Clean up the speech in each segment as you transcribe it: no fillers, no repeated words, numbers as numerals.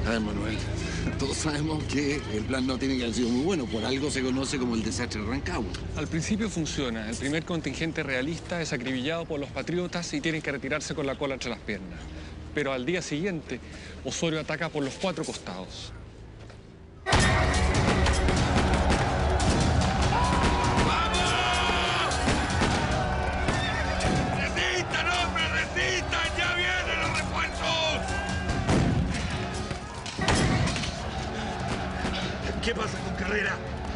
ver, Manuel, todos sabemos que el plan no tiene que haber sido muy bueno. Por algo se conoce como el desastre de Rancagua. Al principio funciona. El primer contingente realista es acribillado por los patriotas y tienen que retirarse con la cola entre las piernas. Pero al día siguiente, Osorio ataca por los 4 costados. ¿Qué pasa con Carrera?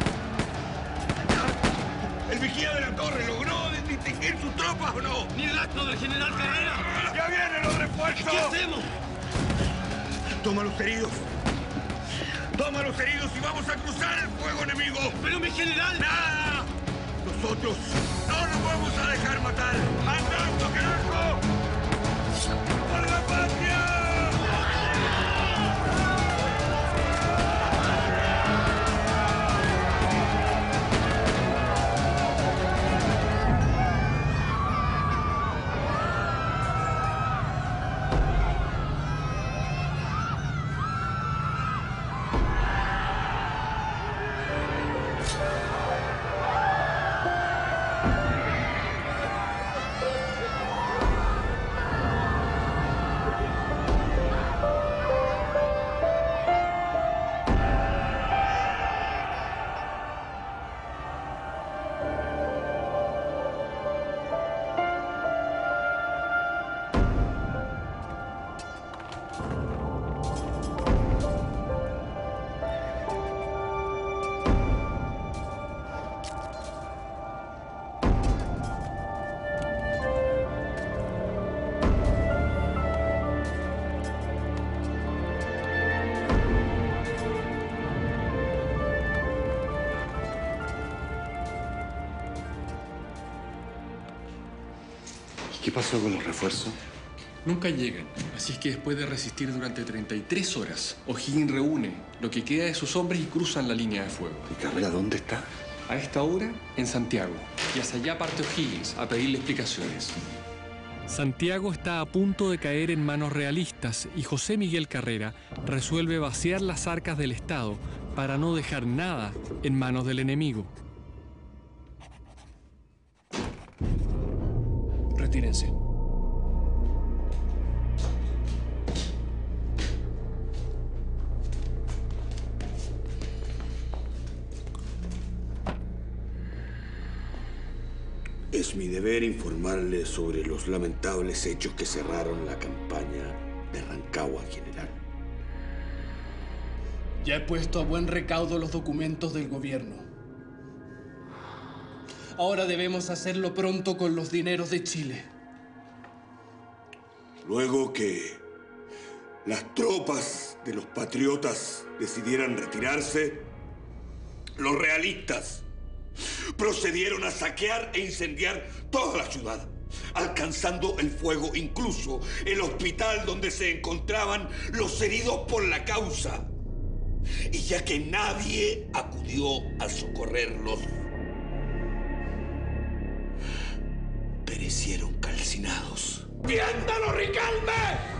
¿El vigía de la torre logró distinguir sus tropas o no? ¿Ni el acto del general Carrera? ¡Ya vienen los refuerzos! ¿Qué hacemos? Toma los heridos. Toma los heridos y vamos a cruzar el fuego enemigo. ¡Pero mi general! ¡Nada! Nosotros no nos vamos a dejar matar. ¡Andando, carajo! ¡Por la patria! ¿Qué pasó con los refuerzos? Nunca llegan, así es que después de resistir durante 33 horas, O'Higgins reúne lo que queda de sus hombres y cruzan la línea de fuego. ¿Y Carrera dónde está? A esta hora, en Santiago. Y hacia allá parte O'Higgins a pedirle explicaciones. Santiago está a punto de caer en manos realistas y José Miguel Carrera resuelve vaciar las arcas del Estado para no dejar nada en manos del enemigo. Retírense. Es mi deber informarle sobre los lamentables hechos que cerraron la campaña de Rancagua, general. Ya he puesto a buen recaudo los documentos del gobierno. Ahora debemos hacerlo pronto con los dineros de Chile. Luego que las tropas de los patriotas decidieran retirarse, los realistas procedieron a saquear e incendiar toda la ciudad, alcanzando el fuego incluso el hospital donde se encontraban los heridos por la causa. Y ya que nadie acudió a socorrerlos, perecieron calcinados. ¡Viéndalo, Ricalme!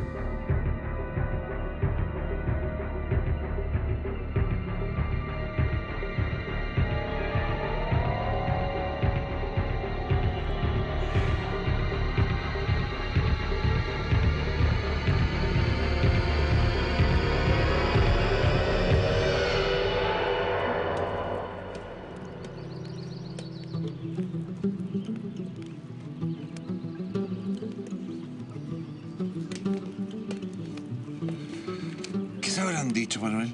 ¿Qué se habrán dicho, Manuel?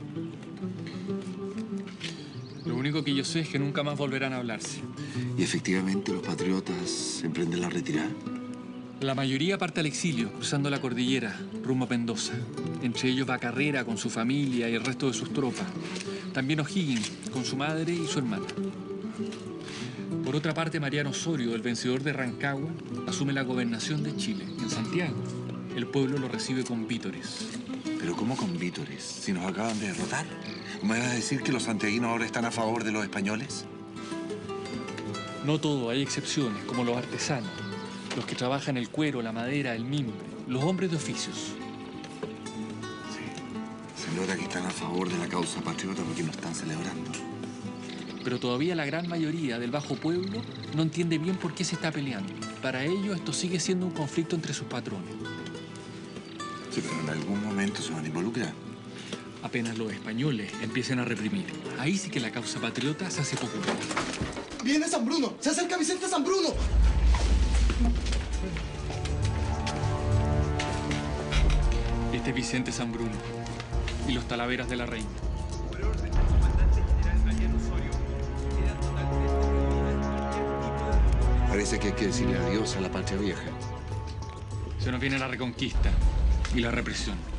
Lo único que yo sé es que nunca más volverán a hablarse. ¿Y efectivamente los patriotas emprenden la retirada? La mayoría parte al exilio, cruzando la cordillera, rumbo a Mendoza. Entre ellos va Carrera con su familia y el resto de sus tropas. También O'Higgins, con su madre y su hermana. Por otra parte, Mariano Osorio, el vencedor de Rancagua, asume la gobernación de Chile, en Santiago. El pueblo lo recibe con vítores. ¿Pero cómo con vítores? Si nos acaban de derrotar. ¿Me vas a decir que los santiaguinos ahora están a favor de los españoles? No todo, hay excepciones, como los artesanos, los que trabajan el cuero, la madera, el mimbre, los hombres de oficios. nota que están a favor de la causa patriota porque no están celebrando. Pero todavía la gran mayoría del bajo pueblo no entiende bien por qué se está peleando. Para ellos esto sigue siendo un conflicto entre sus patrones. Sí, pero en algún momento se van a involucrar. Apenas los españoles empiecen a reprimir, ahí sí que la causa patriota se hace popular. ¡Viene San Bruno! ¡Se acerca Vicente San Bruno! Este es Vicente San Bruno y los Talaveras de la Reina. Parece que hay que decirle adiós a la patria vieja. Se nos viene la reconquista y la represión.